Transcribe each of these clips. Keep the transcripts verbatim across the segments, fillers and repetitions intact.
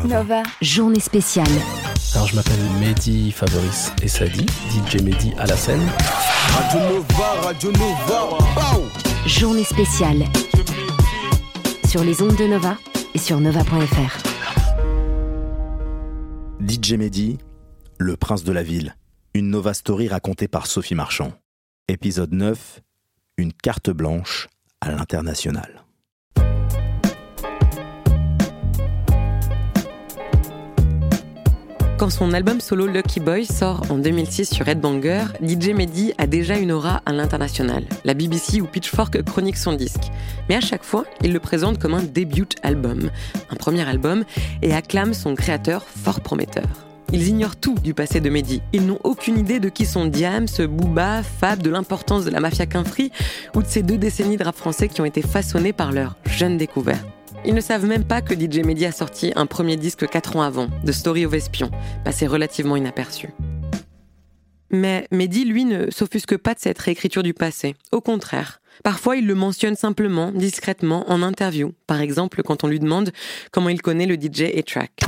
Nova, journée spéciale. Alors je m'appelle Mehdi Fabrice Essadi, D J Mehdi à la scène. Radio Nova, Radio Nova, wow. Journée spéciale sur les ondes de Nova et sur nova point f r. D J Mehdi, le prince de la ville. Une Nova Story racontée par Sophie Marchand. Épisode neuf, une carte blanche à l'international. Quand son album solo Lucky Boy sort en deux mille six sur Headbanger, D J Mehdi a déjà une aura à l'international. La B B C ou Pitchfork chronique son disque. Mais à chaque fois, il le présente comme un debut album, un premier album, et acclame son créateur fort prometteur. Ils ignorent tout du passé de Mehdi. Ils n'ont aucune idée de qui sont Diams, Booba, Fab, de l'importance de la mafia Quin Free ou de ces deux décennies de rap français qui ont été façonnées par leur jeune découverte. Ils ne savent même pas que D J Mehdi a sorti un premier disque quatre ans avant, The Story of Espion, passé relativement inaperçu. Mais Mehdi, lui, ne s'offusque pas de cette réécriture du passé. Au contraire, parfois il le mentionne simplement, discrètement, en interview. Par exemple, quand on lui demande comment il connaît le D J A-Trak.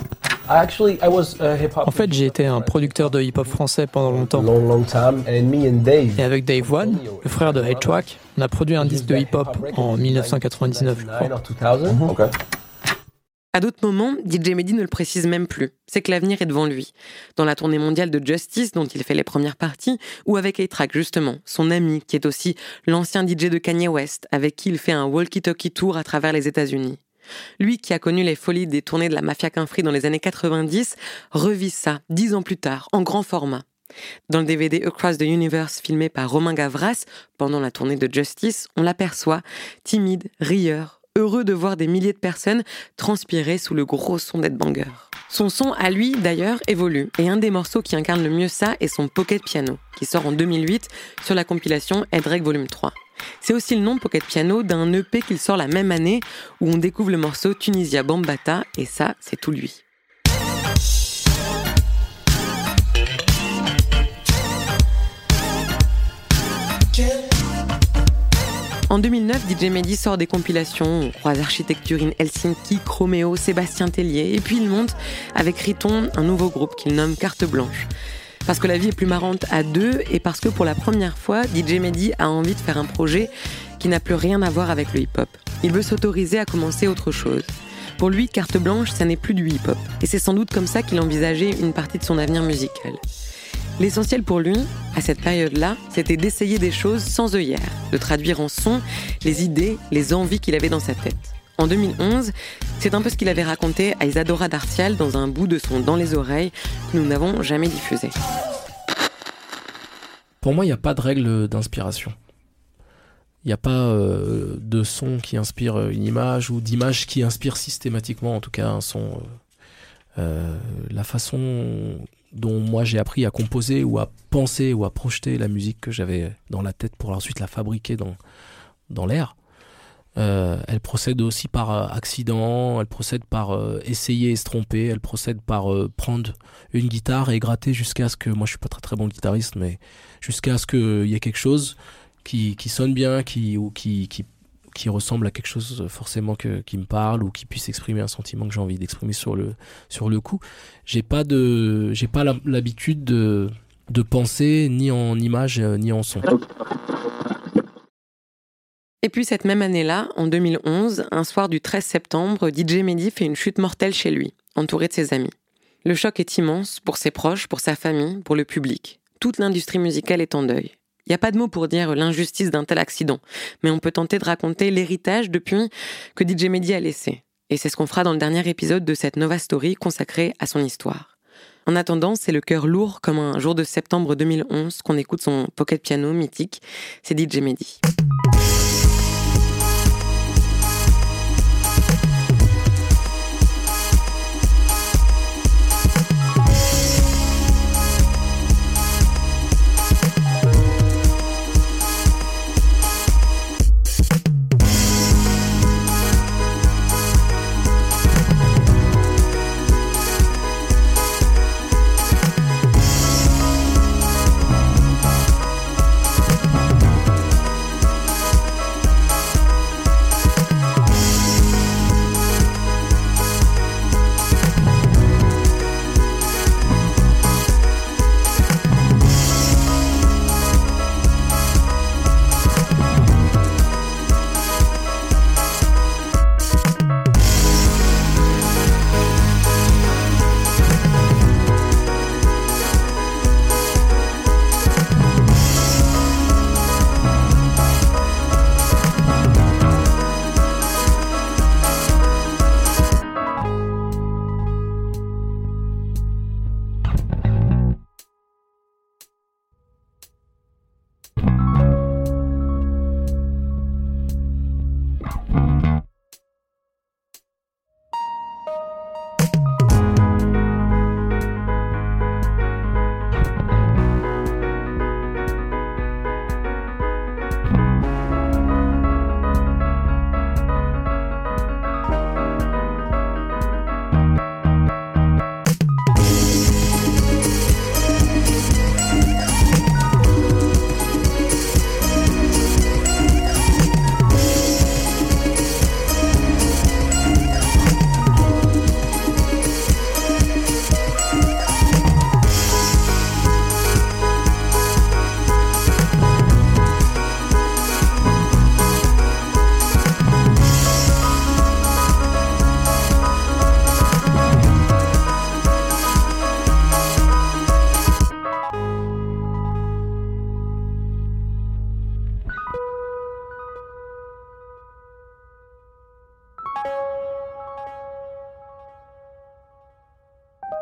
En fait, j'ai été un producteur de hip-hop français pendant longtemps. Et avec Dave One, le frère de A-Trak, on a produit un disque de hip-hop en dix-neuf cent quatre-vingt-dix-neuf, je crois. À d'autres moments, D J Mehdi ne le précise même plus. C'est que l'avenir est devant lui. Dans la tournée mondiale de Justice, dont il fait les premières parties, ou avec A-Trak justement, son ami, qui est aussi l'ancien D J de Kanye West, avec qui il fait un walkie-talkie tour à travers les États-Unis. Lui, qui a connu les folies des tournées de la mafia Quin Free dans les années quatre-vingt-dix, revit ça, dix ans plus tard, en grand format. Dans le D V D Across the Universe, filmé par Romain Gavras, pendant la tournée de Justice, on l'aperçoit, timide, rieur, heureux de voir des milliers de personnes transpirer sous le gros son d'Headbanger. Son son, à lui, d'ailleurs, évolue, et un des morceaux qui incarne le mieux ça est son Pocket Piano, qui sort en deux mille huit sur la compilation Headreg Volume trois. C'est aussi le nom Pocket Piano d'un E P qu'il sort la même année où on découvre le morceau Tunisia Bambata, et ça, c'est tout lui. En deux mille neuf, D J Mehdi sort des compilations, on croise Architecture in Helsinki, Chromeo, Sébastien Tellier, et puis il monte avec Riton un nouveau groupe qu'il nomme Carte Blanche. Parce que la vie est plus marrante à deux et parce que pour la première fois, D J Mehdi a envie de faire un projet qui n'a plus rien à voir avec le hip-hop. Il veut s'autoriser à commencer autre chose. Pour lui, Carte Blanche, ça n'est plus du hip-hop. Et c'est sans doute comme ça qu'il envisageait une partie de son avenir musical. L'essentiel pour lui, à cette période-là, c'était d'essayer des choses sans œillères, de traduire en son les idées, les envies qu'il avait dans sa tête. En deux mille onze, c'est un peu ce qu'il avait raconté à Isadora Dartial dans un bout de son Dans les oreilles que nous n'avons jamais diffusé. Pour moi, il n'y a pas de règle d'inspiration. Il n'y a pas euh, de son qui inspire une image ou d'image qui inspire systématiquement, en tout cas, un son. Euh, la façon dont moi j'ai appris à composer ou à penser ou à projeter la musique que j'avais dans la tête pour ensuite la fabriquer dans, dans l'air, Euh, elle procède aussi par euh, accident, elle procède par euh, essayer et se tromper, elle procède par euh, prendre une guitare et gratter jusqu'à ce que, moi je suis pas très très bon guitariste, mais jusqu'à ce qu'il y ait quelque chose qui, qui sonne bien, qui, ou qui, qui, qui ressemble à quelque chose forcément que, qui me parle ou qui puisse exprimer un sentiment que j'ai envie d'exprimer sur le, sur le coup. J'ai pas, de, j'ai pas la, l'habitude de, de penser ni en image ni en son. Et puis cette même année-là, en deux mille onze, un soir du treize septembre, D J Mehdi fait une chute mortelle chez lui, entouré de ses amis. Le choc est immense pour ses proches, pour sa famille, pour le public. Toute l'industrie musicale est en deuil. Il n'y a pas de mots pour dire l'injustice d'un tel accident, mais on peut tenter de raconter l'héritage depuis que D J Mehdi a laissé. Et c'est ce qu'on fera dans le dernier épisode de cette Nova Story consacrée à son histoire. En attendant, c'est le cœur lourd comme un jour de septembre deux mille onze qu'on écoute son Pocket Piano mythique, c'est D J Mehdi.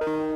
Thank you.